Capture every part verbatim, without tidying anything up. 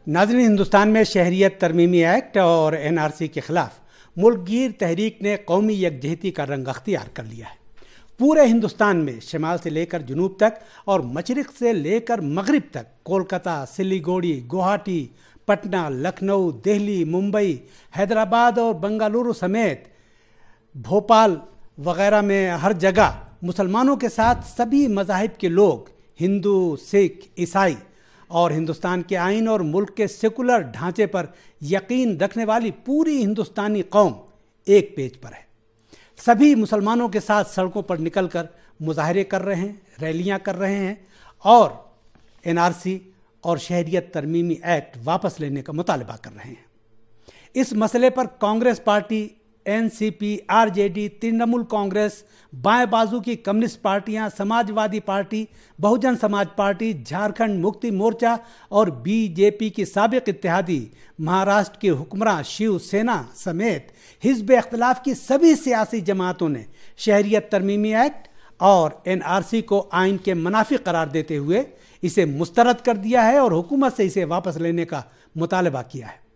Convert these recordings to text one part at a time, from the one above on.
नाज़रीन, हिंदुस्तान में शहरियत तरमीमी एक्ट और एन आर सी के खिलाफ मुल्क गिर तहरीक ने कौमी यकजहती का रंग अख्तियार कर लिया है। पूरे हिंदुस्तान में शमाल से लेकर जनूब तक और मशरिक़ से लेकर मगरिब तक कोलकाता, सिलीगुड़ी, गुवाहाटी, पटना, लखनऊ, दिल्ली, मुंबई, हैदराबाद और बेंगलुरु समेत भोपाल वगैरह में हर जगह मुसलमानों के साथ सभी मज़ाहिब के लोग, हिंदू, सिख, ईसाई और हिंदुस्तान के आइन और मुल्क के सेकुलर ढांचे पर यकीन रखने वाली पूरी हिंदुस्तानी कौम एक पेज पर है। सभी मुसलमानों के साथ सड़कों पर निकलकर मुजाहरे कर रहे हैं, रैलियां कर रहे हैं और एन आर सी और शहरियत तरमीमी एक्ट वापस लेने का मुतालबा कर रहे हैं। इस मसले पर Congress party, N C P, R J D, Trinamool Congress, बाएं बाजू की कम्युनिस्ट पार्टियां, समाजवादी पार्टी, बहुजन समाज पार्टी, झारखंड मुक्ति मोर्चा और बी जे पी की साबिक इत्तेहादी महाराष्ट्र के हुक्मरान शिव सेना समेत हिज़्ब इख्तिलाफ की सभी सियासी जमातों ने शहरियत तरमीमी एक्ट और एन आर सी को आइन के मुनाफिक करार देते हुए इसे मुस्तरद कर दिया है और हुकूमत से इसे वापस लेने का मुतालबा किया है।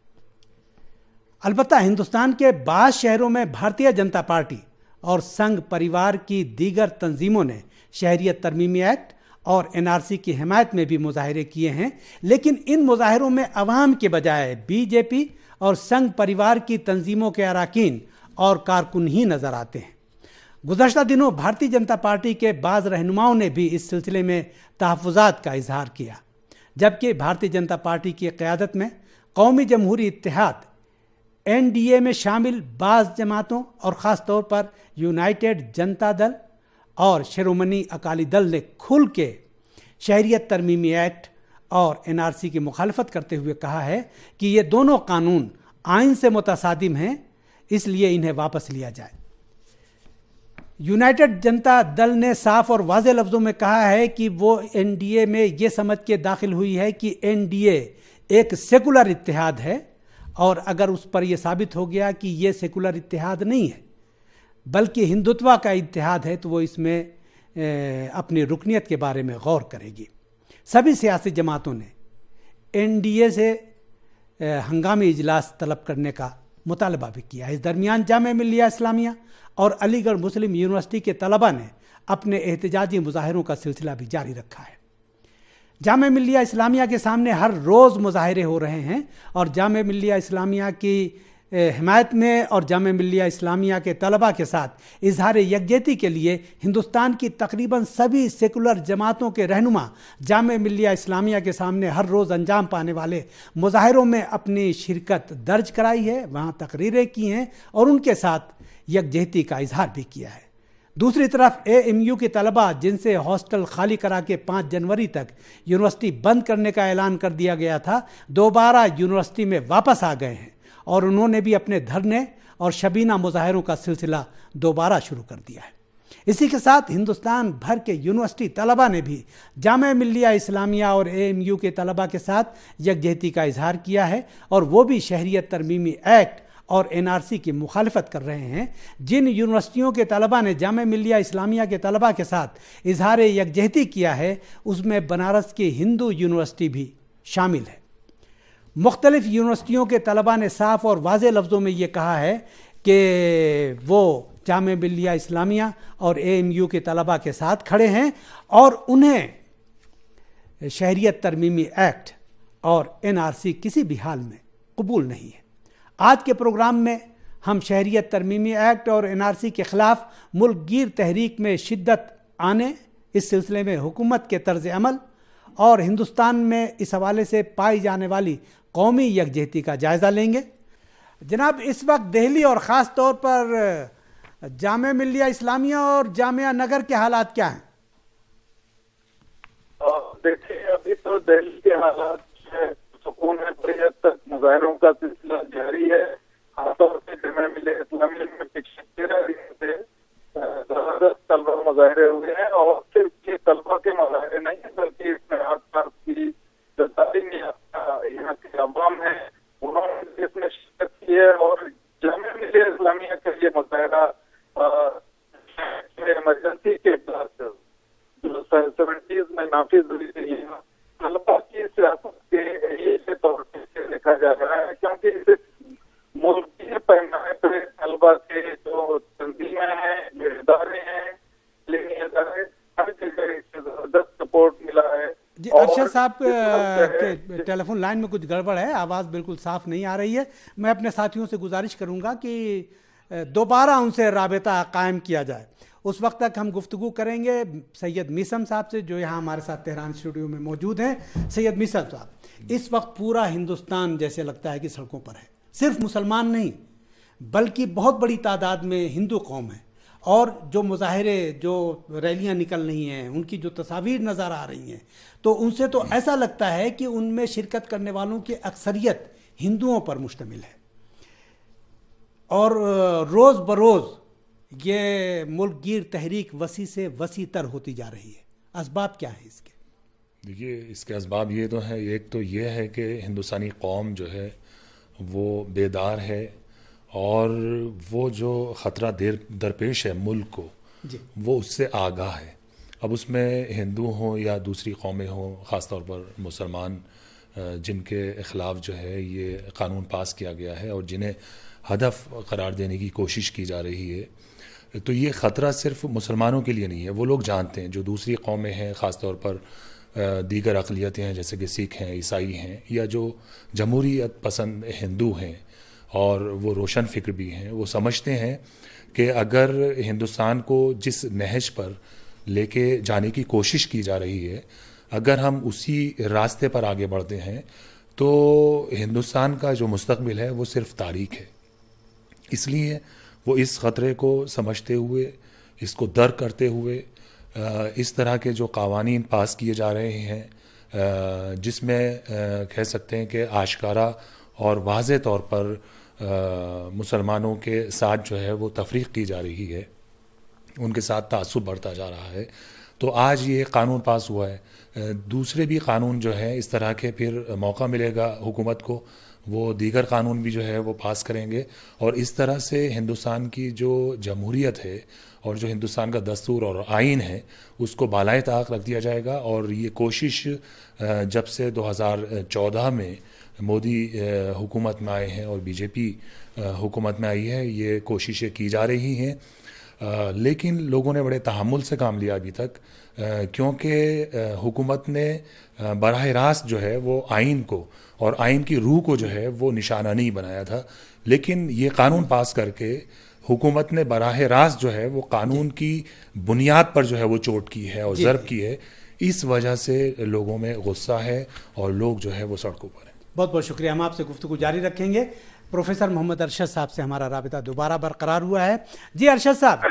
अलबत्ता हिंदुस्तान के बाज़ शहरों में भारतीय जनता पार्टी और संघ परिवार की दीगर तंजीमों ने शहरियत तरमीमी एक्ट और एन आर सी की हिमायत में भी मुजाहरे किए हैं, लेकिन इन मुजाहरों में अवाम के बजाय बी जे पी और संघ परिवार की तंजीमों के अरकान और कारकुन ही नजर आते हैं। गुज़श्ता दिनों भारतीय जनता पार्टी के बाज़ रहनुमाओं ने भी इस सिलसिले में तहफ़्फ़ुज़ात का इजहार किया, जबकि भारतीय जनता पार्टी की क़यादत में कौमी जमहूरी इत्तेहाद एन डी ए में शामिल बाज़ जमातों और ख़ास तौर पर यूनाइटेड जनता दल और शिरोमणि अकाली दल ने खुल के शहरियत तरमीमी एक्ट और एन आर सी की मुखालफत करते हुए कहा है कि ये दोनों कानून आइन से मुतसादिम हैं, इसलिए इन्हें वापस लिया जाए। यूनाइटेड जनता दल ने साफ और वाज़ेह लफ्ज़ों में कहा है कि वो एन डी ए में ये समझ के दाखिल हुई है कि एन डी ए एक सेकुलर इत्तेहाद है और अगर उस पर यह साबित हो गया कि ये सेकुलर इत्तेहाद नहीं है बल्कि हिंदुत्व का इत्तेहाद है तो वो इसमें अपनी रुकनीत के बारे में गौर करेगी। सभी सियासी जमातों ने एन डी ए से हंगामी इजलास तलब करने का मुतालबा भी किया। इस दरमियान जामिया मिल्लिया इस्लामिया और अलीगढ़ मुस्लिम यूनिवर्सिटी के तलबा ने अपने एहतजाजी मुजाहरों का सिलसिला भी जारी रखा है। जामिया मिल्लिया इस्लामिया के सामने हर रोज़ मुजाहरे हो रहे हैं और जामिया मिल्लिया इस्लामिया की हिमायत में और जामिया मिल्लिया इस्लामिया के तलबा के साथ इजहार यकजहती के लिए हिंदुस्तान की तकरीबन सभी सेकुलर जमातों के रहनुमा जामिया मिल्लिया इस्लामिया के सामने हर रोज़ अंजाम पाने वाले मुजाहरों में अपनी शिरकत दर्ज कराई है, वहाँ तकरीरें की हैं और उनके साथ यकजहती का इजहार भी किया है। दूसरी तरफ ए एम यू के तलबा, जिनसे हॉस्टल खाली करा के पाँच जनवरी तक यूनिवर्सिटी बंद करने का ऐलान कर दिया गया था, दोबारा यूनिवर्सिटी में वापस आ गए हैं और उन्होंने भी अपने धरने और शबीना मुजाहरों का सिलसिला दोबारा शुरू कर दिया है। इसी के साथ हिंदुस्तान भर के यूनिवर्सिटी तलबा ने भी जामिया मिल्लिया इस्लामिया और ए एम यू के तलबा के साथ यकजहती का इजहार किया है और वो भी शहरियत तरमीमी एक्ट और एन आर सी की मुखालफत कर रहे हैं। जिन यूनिवर्सिटियों के तलबा ने जामिया मिल्लिया इस्लामिया के तलबा के साथ इजहार यकजहती किया है, उसमें बनारस की हिंदू यूनिवर्सिटी भी शामिल है। मुख्तलिफ यूनिवर्सिटियों के तलबा ने साफ और वाज़ेह लफ्ज़ों में ये कहा है कि वो जामिया मिल्लिया इस्लामिया और ए एम यू के तलबा के साथ खड़े हैं और उन्हें शहरियत तरमीमी एक्ट और एन आर सी किसी भी हाल में कबूल नहीं है। आज के प्रोग्राम में हम शहरियत तरमीमी एक्ट और एन आर सी के ख़िलाफ़ मुल्क गिर तहरीक में शिद्दत आने, इस सिलसिले में हुकूमत के तर्ज़ अमल और हिंदुस्तान में इस हवाले से पाई जाने वाली कौमी यकजहती का जायज़ा लेंगे। जनाब, इस वक्त दिल्ली और ख़ास तौर पर जामिया मिल्लिया इस्लामिया और जामिया नगर के हालात क्या हैं? देखिए, अभी तो दिल्ली के हालात सुकून है, बड़ी हद तक मुजाहरों का सिलसिला जारी है। खासतौर से जामिया मिल्लिया इस्लामिया में पिछले तेरह दिन से जबरदस्त तलबा मुजाहरे हुए हैं और सिर्फ ये तलबा के मुजाहरे नहीं है बल्कि इसमें आस पास की जो तालीमी यहाँ के अवाम है उन्होंने इसमें शिरकत की है और जामिया मिल्लिया इस्लामिया का ये मुजाहरा इमरजेंसी के बाद जो सेवेंटीज में नाफिज हुई थी, तलबा की सियासत के तौर पर دیکھا جا رہا ہے، کیونکہ ملک کے پیمانے پہ طلبا کے جو تنظیمیں ہیں، جو ادارے ہیں، تعلیمی ادارے، ہر جگہ زبردست سپورٹ ملا ہے. جی ارشد صاحب کے ٹیلی فون لائن میں کچھ گڑبڑ ہے، آواز بالکل صاف نہیں آ رہی ہے. میں اپنے ساتھیوں سے گزارش کروں گا کہ دوبارہ ان سے رابطہ قائم کیا جائے. اس وقت تک ہم گفتگو کریں گے سید میثم صاحب سے جو یہاں ہمارے ساتھ تہران اسٹوڈیو میں موجود ہیں. سید میثم صاحب، اس وقت پورا ہندوستان جیسے لگتا ہے کہ سڑکوں پر ہے، صرف مسلمان نہیں بلکہ بہت بڑی تعداد میں ہندو قوم ہے، اور جو مظاہرے، جو ریلیاں نکل رہی ہیں، ان کی جو تصاویر نظر آ رہی ہیں، تو ان سے تو ایسا لگتا ہے کہ ان میں شرکت کرنے والوں کی اکثریت ہندوؤں پر مشتمل ہے، اور روز بروز یہ ملک گیر تحریک وسیع سے وسیع تر ہوتی جا رہی ہے. اسباب کیا ہیں اس کے؟ دیکھیے، اس کے اسباب یہ تو ہیں، ایک تو یہ ہے کہ ہندوستانی قوم جو ہے وہ بیدار ہے، اور وہ جو خطرہ دیر درپیش ہے ملک کو، جی وہ اس سے آگاہ ہے. اب اس میں ہندو ہوں یا دوسری قومیں ہوں، خاص طور پر مسلمان جن کے خلاف جو ہے یہ قانون پاس کیا گیا ہے اور جنہیں ہدف قرار دینے کی کوشش کی جا رہی ہے، تو یہ خطرہ صرف مسلمانوں کے لیے نہیں ہے. وہ لوگ جانتے ہیں جو دوسری قومیں ہیں، خاص طور پر دیگر اقلیتیں ہیں جیسے کہ سکھ ہیں، عیسائی ہیں، یا جو جمہوریت پسند ہندو ہیں اور وہ روشن فکر بھی ہیں، وہ سمجھتے ہیں کہ اگر ہندوستان کو جس نہج پر لے کے جانے کی کوشش کی جا رہی ہے، اگر ہم اسی راستے پر آگے بڑھتے ہیں تو ہندوستان کا جو مستقبل ہے وہ صرف تاریخ ہے. اس لیے وہ اس خطرے کو سمجھتے ہوئے، اس کو درک کرتے ہوئے، اس طرح کے جو قوانین پاس کیے جا رہے ہیں جس میں کہہ سکتے ہیں کہ آشکارا اور واضح طور پر مسلمانوں کے ساتھ جو ہے وہ تفریق کی جا رہی ہے، ان کے ساتھ تعصب بڑھتا جا رہا ہے، تو آج یہ قانون پاس ہوا ہے. دوسرے بھی قانون جو ہے اس طرح کے پھر موقع ملے گا حکومت کو، وہ دیگر قانون بھی جو ہے وہ پاس کریں گے، اور اس طرح سے ہندوستان کی جو جمہوریت ہے اور جو ہندوستان کا دستور اور آئین ہے اس کو بالائے طاق رکھ دیا جائے گا. اور یہ کوشش جب سے دو ہزار چودہ میں مودی حکومت میں آئے ہیں اور بی جے پی حکومت میں آئی ہے، یہ کوششیں کی جا رہی ہیں، لیکن لوگوں نے بڑے تحمل سے کام لیا ابھی تک، کیونکہ حکومت نے براہ راست جو ہے وہ آئین کو اور آئین کی روح کو جو ہے وہ نشانہ نہیں بنایا تھا، لیکن یہ قانون پاس کر کے حکومت نے براہ راست جو ہے وہ قانون کی بنیاد پر جو ہے وہ چوٹ کی ہے اور ضرب کی ہے. اس وجہ سے لوگوں میں غصہ ہے اور لوگ جو ہے وہ سڑکوں پر ہیں. بہت بہت شکریہ. ہم آپ سے گفتگو جاری رکھیں گے. پروفیسر محمد ارشد صاحب سے ہمارا رابطہ دوبارہ برقرار ہوا ہے. جی ارشد صاحب.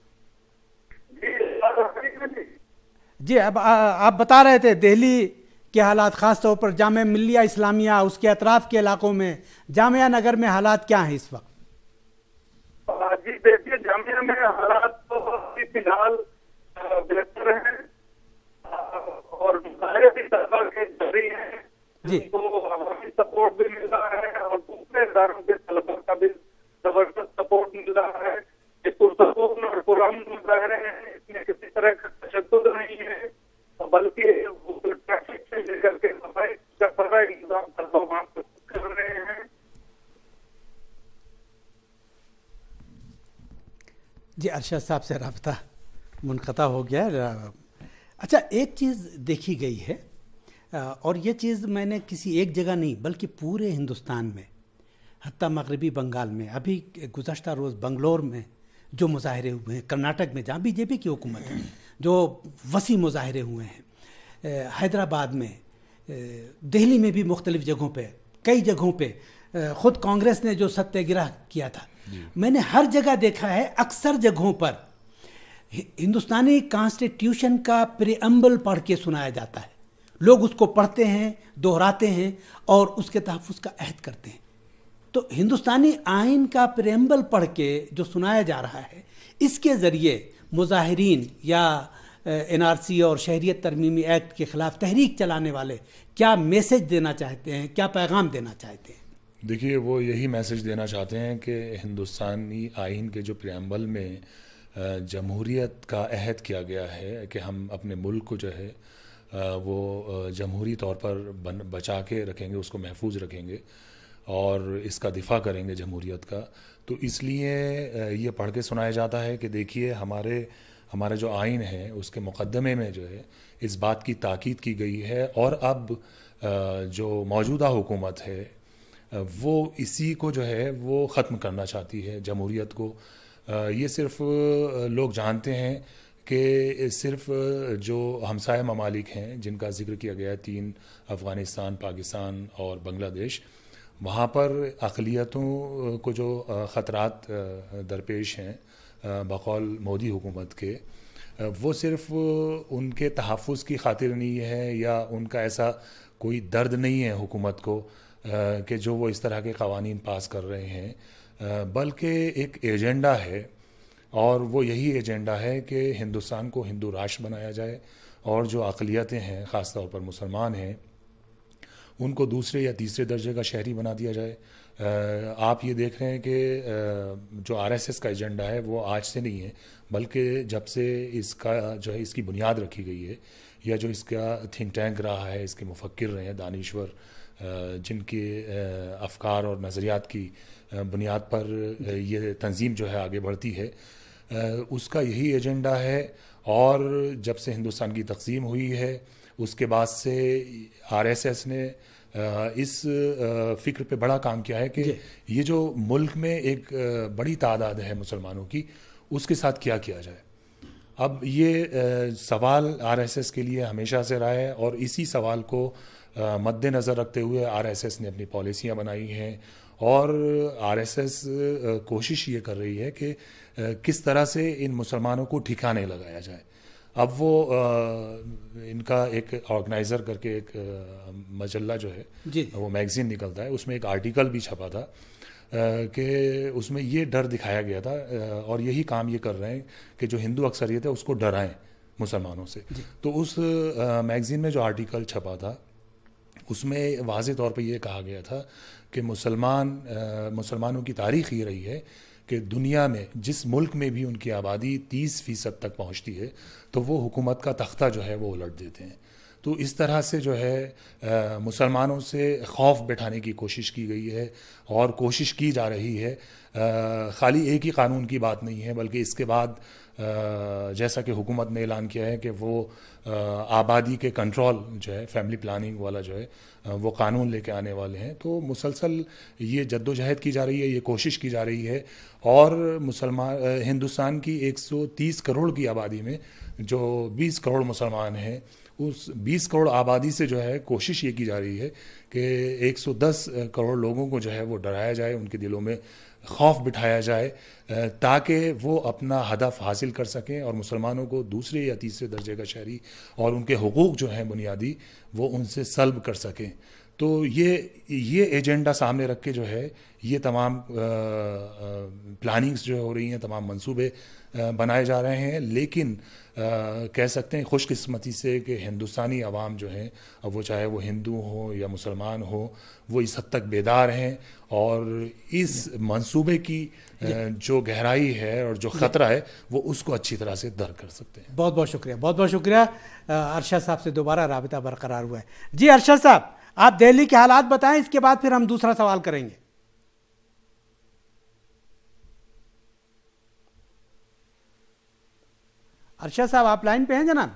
جی اب آپ بتا رہے تھے دہلی کے حالات، خاص طور پر جامعہ ملیہ اسلامیہ اس کے اطراف کے علاقوں میں، جامعہ نگر میں حالات کیا ہیں اس وقت؟ جی دیکھیے، جامعہ میں حالات تو فی الحال بہتر ہیں اور مظاہرے بھی طلبا کے جاری ہیں، جن کو عوامی سپورٹ بھی مل رہا ہے اور دوسرے اداروں کے طلبا کا بھی زبردست سپورٹ مل رہا ہے. یہ پرسکون اور پرامن مظاہرے ہیں، اس میں کسی طرح کا تشدد نہیں ہے، بلکہ ٹریفک سے لے کر کے صفائی کا سارا انتظام طلبا وہاں پہ کر رہے ہیں. جی ارشد صاحب سے رابطہ منقطع ہو گیا. اچھا، ایک چیز دیکھی گئی ہے، اور یہ چیز میں نے کسی ایک جگہ نہیں بلکہ پورے ہندوستان میں، حتیٰ مغربی بنگال میں، ابھی گزشتہ روز بنگلور میں جو مظاہرے ہوئے ہیں، کرناٹک میں جہاں بی جے پی کی حکومت ہے جو وسیع مظاہرے ہوئے ہیں، حیدرآباد میں، دہلی میں بھی مختلف جگہوں پہ، کئی جگہوں پہ خود کانگریس نے جو ستیہ گرہ کیا تھا، میں نے ہر جگہ دیکھا ہے، اکثر جگہوں پر ہندوستانی کانسٹیٹیوشن کا پریامبل پڑھ کے سنایا جاتا ہے. لوگ اس کو پڑھتے ہیں، دہراتے ہیں اور اس کے تحفظ کا عہد کرتے ہیں. تو ہندوستانی آئین کا پریامبل پڑھ کے جو سنایا جا رہا ہے، اس کے ذریعے مظاہرین یا این آر سی اور شہریت ترمیمی ایکٹ کے خلاف تحریک چلانے والے کیا میسج دینا چاہتے ہیں، کیا پیغام دینا چاہتے ہیں؟ دیکھیے، وہ یہی میسج دینا چاہتے ہیں کہ ہندوستانی آئین کے جو پریامبل میں جمہوریت کا عہد کیا گیا ہے کہ ہم اپنے ملک کو جو ہے وہ جمہوری طور پر بن بچا کے رکھیں گے، اس کو محفوظ رکھیں گے اور اس کا دفاع کریں گے جمہوریت کا. تو اس لیے یہ پڑھ کے سنایا جاتا ہے کہ دیکھیے ہمارے ہمارا جو آئین ہے اس کے مقدمے میں جو ہے اس بات کی تاکید کی گئی ہے، اور اب جو موجودہ حکومت ہے وہ اسی کو جو ہے وہ ختم کرنا چاہتی ہے، جمہوریت کو. یہ صرف لوگ جانتے ہیں کہ صرف جو ہمسائے ممالک ہیں جن کا ذکر کیا گیا ہے، تین، افغانستان، پاکستان اور بنگلہ دیش، وہاں پر اقلیتوں کو جو خطرات درپیش ہیں بقول مودی حکومت کے، وہ صرف ان کے تحفظ کی خاطر نہیں ہے یا ان کا ایسا کوئی درد نہیں ہے حکومت کو کہ جو وہ اس طرح کے قوانین پاس کر رہے ہیں، بلکہ ایک ایجنڈا ہے، اور وہ یہی ایجنڈا ہے کہ ہندوستان کو ہندو راشٹر بنایا جائے، اور جو اقلیتیں ہیں خاص طور پر مسلمان ہیں ان کو دوسرے یا تیسرے درجے کا شہری بنا دیا جائے. آپ یہ دیکھ رہے ہیں کہ جو آر ایس ایس کا ایجنڈا ہے وہ آج سے نہیں ہے، بلکہ جب سے اس کا جو ہے اس کی بنیاد رکھی گئی ہے، یا جو اس کا تھنک ٹینک رہا ہے، اس کے مفکر رہے ہیں دانشور، جن کے افکار اور نظریات کی بنیاد پر یہ تنظیم جو ہے آگے بڑھتی ہے، اس کا یہی ایجنڈا ہے. اور جب سے ہندوستان کی تقسیم ہوئی ہے اس کے بعد سے آر ایس ایس نے اس فکر پہ بڑا کام کیا ہے کہ یہ جو ملک میں ایک بڑی تعداد ہے مسلمانوں کی، اس کے ساتھ کیا کیا جائے. اب یہ سوال آر ایس ایس کے لیے ہمیشہ سے رہا ہے، اور اسی سوال کو مد نظر رکھتے ہوئے آر ایس ایس نے اپنی پالیسیاں بنائی ہیں، اور آر ایس ایس کوشش یہ کر رہی ہے کہ کس طرح سے ان مسلمانوں کو ٹھکانے لگایا جائے. اب وہ ان کا ایک آرگنائزر کر کے ایک مجلہ جو ہے جی وہ میگزین نکلتا ہے، اس میں ایک آرٹیکل بھی چھپا تھا کہ اس میں یہ ڈر دکھایا گیا تھا، اور یہی کام یہ کر رہے ہیں کہ جو ہندو اکثریت ہے اس کو ڈرائیں مسلمانوں سے. تو اس میگزین میں جو آرٹیکل چھپا تھا اس میں واضح طور پہ یہ کہا گیا تھا کہ مسلمان مسلمانوں کی تاریخ یہ رہی ہے کہ دنیا میں جس ملک میں بھی ان کی آبادی تیس فیصد تک پہنچتی ہے تو وہ حکومت کا تختہ جو ہے وہ الٹ دیتے ہیں. تو اس طرح سے جو ہے مسلمانوں سے خوف بٹھانے کی کوشش کی گئی ہے، اور کوشش کی جا رہی ہے. خالی ایک ہی قانون کی بات نہیں ہے، بلکہ اس کے بعد جیسا کہ حکومت نے اعلان کیا ہے کہ وہ آبادی کے کنٹرول جو ہے، فیملی پلاننگ والا جو ہے وہ قانون لے کے آنے والے ہیں. تو مسلسل یہ جد و جہد کی جا رہی ہے، یہ کوشش کی جا رہی ہے، اور مسلمان ہندوستان کی ایک سو تیس کروڑ کی آبادی میں جو بیس کروڑ مسلمان ہیں، اس بیس کروڑ آبادی سے جو ہے کوشش یہ کی جا رہی ہے کہ ایک سو دس کروڑ لوگوں کو جو ہے وہ ڈرایا جائے، ان کے دلوں میں خوف بٹھایا جائے، تاکہ وہ اپنا ہدف حاصل کر سکیں اور مسلمانوں کو دوسرے یا تیسرے درجے کا شہری اور ان کے حقوق جو ہیں بنیادی وہ ان سے سلب کر سکیں. تو یہ یہ ایجنڈا سامنے رکھ کے جو ہے یہ تمام پلاننگز جو ہو رہی ہیں، تمام منصوبے بنائے جا رہے ہیں. لیکن کہہ سکتے ہیں خوش قسمتی سے کہ ہندوستانی عوام جو ہیں، اب وہ چاہے وہ ہندو ہوں یا مسلمان ہوں، وہ اس حد تک بیدار ہیں، اور اس منصوبے کی جو گہرائی ہے اور جو خطرہ ہے وہ اس کو اچھی طرح سے درک کر سکتے ہیں. بہت بہت شکریہ، بہت بہت شکریہ. ارشد صاحب سے دوبارہ رابطہ برقرار ہوا ہے. جی ارشد صاحب، آپ دہلی کے حالات بتائیں، اس کے بعد پھر ہم دوسرا سوال کریں گے. ارشد صاحب آپ لائن پہ ہیں جناب؟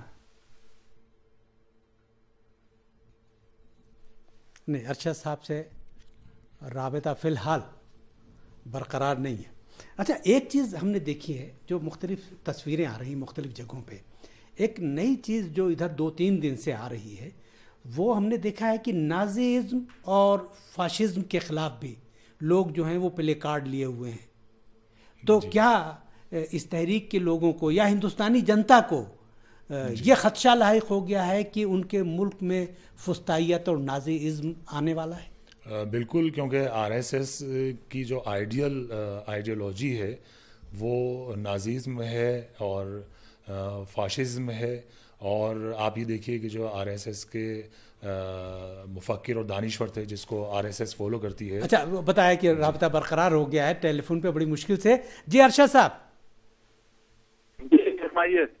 نہیں، ارشد صاحب سے رابطہ فی الحال برقرار نہیں ہے. اچھا، ایک چیز ہم نے دیکھی ہے، جو مختلف تصویریں آ رہی ہیں مختلف جگہوں پہ، ایک نئی چیز جو ادھر دو تین دن سے آ رہی ہے، وہ ہم نے دیکھا ہے کہ نازیزم اور فاشزم کے خلاف بھی لوگ جو ہیں وہ پلے کارڈ لیے ہوئے ہیں. تو کیا اس تحریک کے لوگوں کو یا ہندوستانی جنتا کو یہ خدشہ لاحق ہو گیا ہے کہ ان کے ملک میں فسطائیت اور نازیزم آنے والا ہے؟ بالکل، کیونکہ آر ایس ایس کی جو آئیڈیل آئیڈیالوجی ہے وہ نازیزم ہے اور فاشزم ہے. اور آپ یہ دیکھیے کہ جو آر ایس ایس کے مفکر اور دانشور تھے جس کو آر ایس ایس فالو کرتی ہے. اچھا، بتایا کہ رابطہ برقرار ہو گیا ہے ٹیلی فون پہ بڑی مشکل سے. جی ارشد صاحب. جی فرمائیے.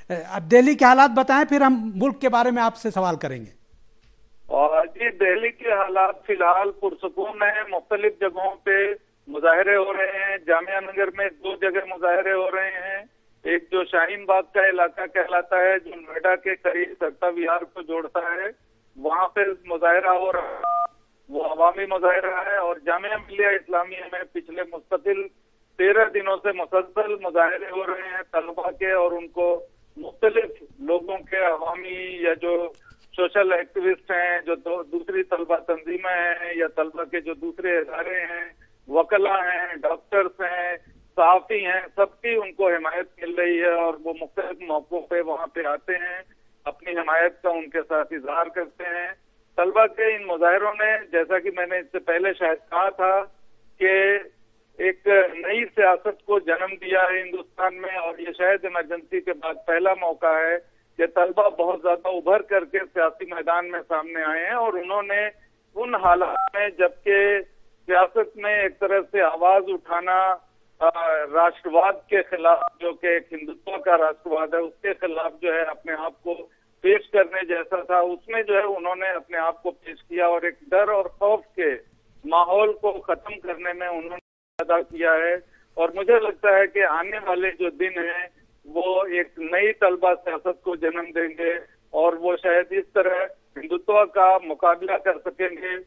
اب دہلی کے حالات بتائیں، پھر ہم ملک کے بارے میں آپ سے سوال کریں گے۔ اور جی دہلی کے حالات فی الحال پرسکون ہیں، مختلف جگہوں پہ مظاہرے ہو رہے ہیں۔ جامعہ نگر میں دو جگہ مظاہرے ہو رہے ہیں، ایک جو شاہین باغ کا علاقہ کہلاتا ہے جو نوئیڈا کے قریب سرتا وہار کو جوڑتا ہے، وہاں پہ مظاہرہ ہو رہا ہے، وہ عوامی مظاہرہ ہے۔ اور جامعہ ملیہ اسلامیہ میں پچھلے مستقل تیرہ دنوں سے مسلسل مظاہرے ہو رہے ہیں طلبہ کے، اور ان کو مختلف لوگوں کے عوامی یا جو سوشل ایکٹیوسٹ ہیں، جو دوسری طلبہ تنظیمیں ہیں یا طلبہ کے جو دوسرے ادارے ہیں، وکلا ہیں، ڈاکٹرز ہیں، صحافی ہیں، سب کی ان کو حمایت مل رہی ہے، اور وہ مختلف موقعوں پہ وہاں پہ آتے ہیں، اپنی حمایت کا ان کے ساتھ اظہار کرتے ہیں۔ طلبہ کے ان مظاہروں نے، جیسا کہ میں نے اس سے پہلے شاید کہا تھا، کہ ایک نئی سیاست کو جنم دیا ہے ہندوستان میں، اور یہ شاید ایمرجنسی کے بعد پہلا موقع ہے کہ طلبہ بہت زیادہ ابھر کر کے سیاسی میدان میں سامنے آئے ہیں، اور انہوں نے ان حالات میں جبکہ سیاست میں ایک طرح سے آواز اٹھانا راشٹرواد کے خلاف، جو کہ ایک ہندوتو کا راشٹرواد ہے، اس کے خلاف جو ہے اپنے آپ کو پیش کرنے جیسا تھا، اس میں جو ہے انہوں نے اپنے آپ کو پیش کیا، اور ایک ڈر اور خوف کے ماحول کو ختم کرنے میں انہوں نے ادا کیا ہے۔ اور مجھے لگتا ہے کہ آنے والے جو دن ہیں وہ ایک نئی طلبہ سیاست کو جنم دیں گے، اور وہ شاید اس طرح ہندوتو کا مقابلہ کر سکیں گے،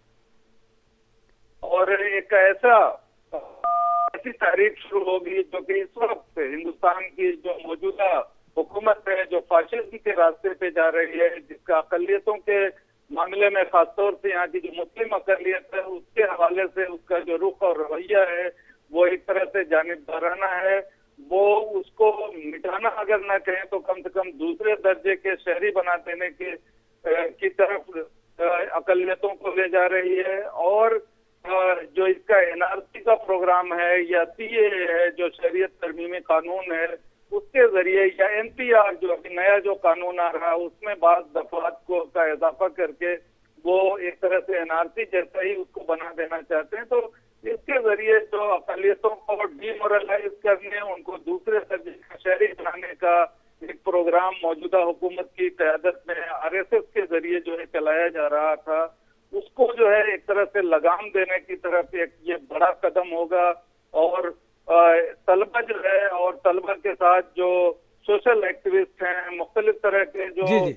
اور ایک ایسا ایسی تحریک شروع ہوگی جو کہ اس وقت ہندوستان کی جو موجودہ حکومت ہے، جو فاشزم کے راستے پہ جا رہی ہے، جس کا اقلیتوں کے معاملے میں خاص طور سے یہاں کی جو مسلم اقلیت ہے اس کے حوالے سے اس کا جو رخ اور رویہ ہے وہ ایک طرح سے جانبدارانہ ہے، وہ اس کو مٹانا اگر نہ کہیں تو کم سے کم دوسرے درجے کے شہری بنا دینے کے کی طرف اقلیتوں کو لے جا رہی ہے۔ اور جو اس کا این آر سی کا پروگرام ہے یا سی اے اے ہے، جو شہریت ترمیمی قانون ہے، اس کے ذریعے یا این پی آر جو ابھی نیا جو قانون آ رہا ہے اس میں بعض دفعات کو کا اضافہ کر کے وہ ایک طرح سے این آر سی جیسا ہی اس کو بنا دینا چاہتے ہیں، تو اس کے ذریعے جو اقلیتوں کو ڈی مورلائز کرنے، ان کو دوسرے درجے کا شہری بنانے کا ایک پروگرام موجودہ حکومت کی قیادت میں آر ایس ایس کے ذریعے جو ہے چلایا جا رہا تھا، اس کو جو ہے ایک طرح سے لگام دینے کی طرف ایک یہ بڑا قدم ہوگا۔ اور طلبہ جو ہے اور طلبہ کے ساتھ جو سوشل ایکٹیوسٹ ہیں، مختلف طرح کے جو جی جی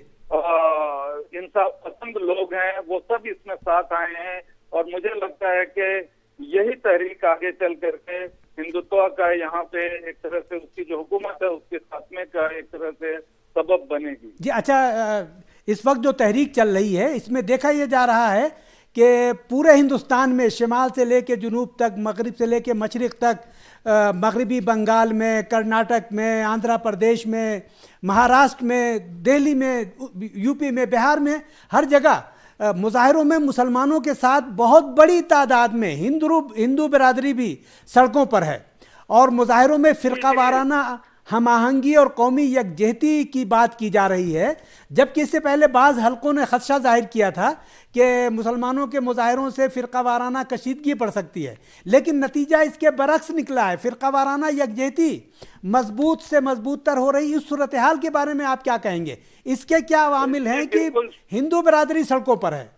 انصاف پسند لوگ ہیں، وہ سب اس میں ساتھ آئے ہیں، اور مجھے لگتا ہے کہ یہی تحریک آگے چل کر کے ہندوتوا کا یہاں پہ ایک طرح سے اس کی جو حکومت ہے اس کے خاتمے کا ایک طرح سے سبب بنے گی۔ جی اچھا، اس وقت جو تحریک چل رہی ہے اس میں دیکھا یہ جا رہا ہے کہ پورے ہندوستان میں شمال سے لے کے جنوب تک، مغرب سے لے کے مشرق تک، مغربی بنگال میں، کرناٹک میں، آندھرا پردیش میں، مہاراشٹر میں، دہلی میں، یو پی میں، بہار میں، ہر جگہ مظاہروں میں مسلمانوں کے ساتھ بہت بڑی تعداد میں ہندو ہندو برادری بھی سڑکوں پر ہے، اور مظاہروں میں فرقہ وارانہ ہم آہنگی اور قومی یکجہتی کی بات کی جا رہی ہے، جبکہ اس سے پہلے بعض حلقوں نے خدشہ ظاہر کیا تھا کہ مسلمانوں کے مظاہروں سے فرقہ وارانہ کشیدگی پڑ سکتی ہے، لیکن نتیجہ اس کے برعکس نکلا ہے، فرقہ وارانہ یکجہتی مضبوط سے مضبوط تر ہو رہی۔ اس صورتحال کے بارے میں آپ کیا کہیں گے؟ اس کے کیا عوامل ہیں کہ ہندو برادری سڑکوں پر ہے؟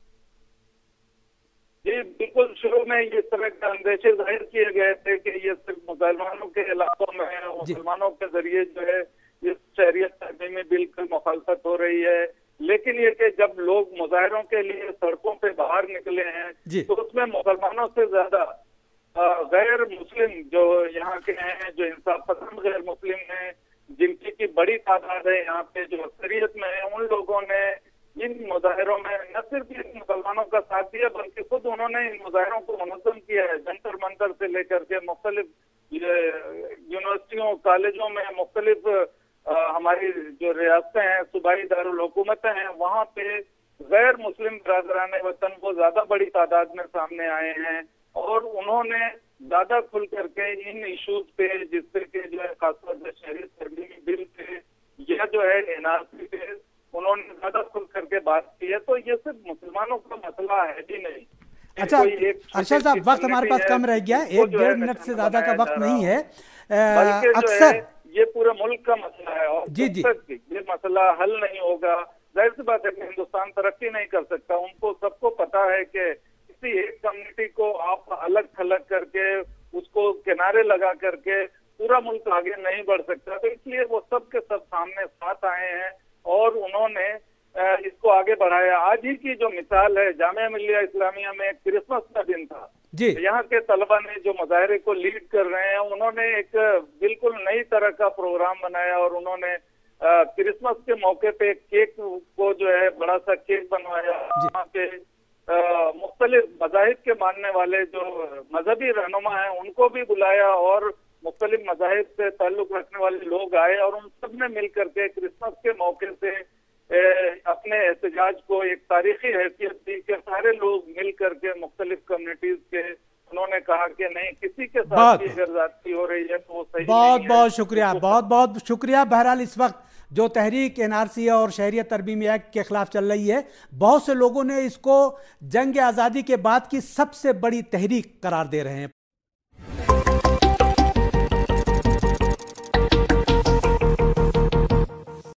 جی بالکل، شروع میں اس طرح کے اندیشے ظاہر کیے گئے تھے کہ یہ صرف مسلمانوں کے علاقوں میں ہے، مسلمانوں کے ذریعے جو ہے اس شہریت ترمیمی بل کی مخالفت ہو رہی ہے، لیکن یہ کہ جب لوگ مظاہروں کے لیے سڑکوں پہ باہر نکلے ہیں تو اس میں مسلمانوں سے زیادہ غیر مسلم جو یہاں کے ہیں، جو انصاف پسند غیر مسلم ہیں، جن کی کی بڑی تعداد ہے یہاں پہ جو اکثریت میں ہے، ان لوگوں نے ان مظاہروں میں نہ صرف مسلمانوں کا ساتھ دیا بلکہ خود انہوں نے ان مظاہروں کو منظم کیا ہے، جنتر منتر سے لے کر کے مختلف یونیورسٹیوں، کالجوں میں، مختلف ہماری جو ریاستیں ہیں، صوبائی دارالحکومتیں ہیں، وہاں پہ غیر مسلم برادران وطن وہ زیادہ بڑی تعداد میں سامنے آئے ہیں، اور انہوں نے زیادہ کھل کر کے ان ایشوز پہ، جس سے کہ جو ہے خاص طور سے شہریت ترمیمی بل پہ یا جو ہے این آر سی پہ انہوں نے زیادہ کھل کر کے بات کی ہے، تو یہ صرف مسلمانوں کا مسئلہ ہے بھی نہیں۔ اچھا ارشد صاحب، وقت ہمارے پاس کم رہ گیا، ایک ڈیڑھ منٹ سے زیادہ کا وقت نہیں ہے۔ اکثر یہ پورے ملک کا مسئلہ ہے، اور جی جب تک یہ مسئلہ حل نہیں ہوگا، ظاہر سی بات ہے کہ ہندوستان ترقی نہیں کر سکتا۔ ان کو سب کو پتا ہے کہ کسی ایک کمیونٹی کو آپ الگ تھلگ کر کے اس کو کنارے لگا کر کے پورا ملک آگے نہیں بڑھ سکتا، تو اس لیے وہ سب کے سب سامنے ساتھ آئے ہیں اور انہوں نے اس کو آگے بڑھایا۔ آج ہی کی جو مثال ہے، جامعہ ملیہ اسلامیہ میں کرسمس کا دن تھا، جی یہاں کے طلبہ نے جو مظاہرے کو لیڈ کر رہے ہیں، انہوں نے ایک بالکل نئی طرح کا پروگرام بنایا اور انہوں نے کرسمس کے موقع پہ کیک کو جو ہے بڑا سا کیک بنوایا۔ وہاں پہ مختلف مذاہب کے ماننے والے جو مذہبی رہنما ہیں ان کو بھی بلایا اور مختلف مذاہب سے تعلق رکھنے والے لوگ آئے اور ان سب نے مل کر کے کرسمس کے موقع سے اپنے احتجاج کو ایک تاریخی حیثیت دی کہ سارے لوگ مل کر کے مختلف کمیونٹیز کے انہوں نے کہا کہ نہیں، کسی کے ساتھ اگر زیادتی ہو رہی ہے تو وہ صحیح نہیں ہے۔ بہت بہت شکریہ، بہت بہت شکریہ۔ بہرحال اس وقت جو تحریک این آر سی اور شہریت ترمیمی ایکٹ کے خلاف چل رہی ہے، بہت سے لوگوں نے اس کو جنگ آزادی کے بعد کی سب سے بڑی تحریک قرار دے رہے ہیں۔